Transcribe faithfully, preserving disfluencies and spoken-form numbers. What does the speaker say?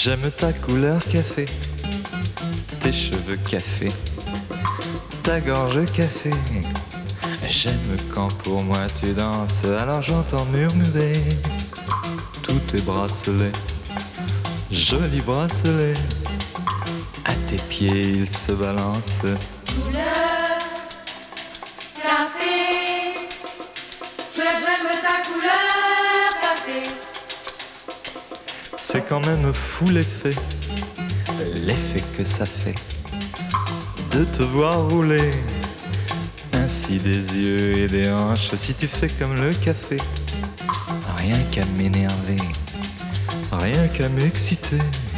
J'aime ta couleur café, tes cheveux café, ta gorge café. J'aime quand pour moi tu danses, alors j'entends murmurer tous tes bracelets, jolis bracelets. À tes pieds ils se balancent. Couleur café, j'aime ta couleur café. C'est quand même fou l'effet, l'effet que ça fait de te voir rouler ainsi des yeux et des hanches. Si tu fais comme le café, rien qu'à m'énerver, rien qu'à m'exciter.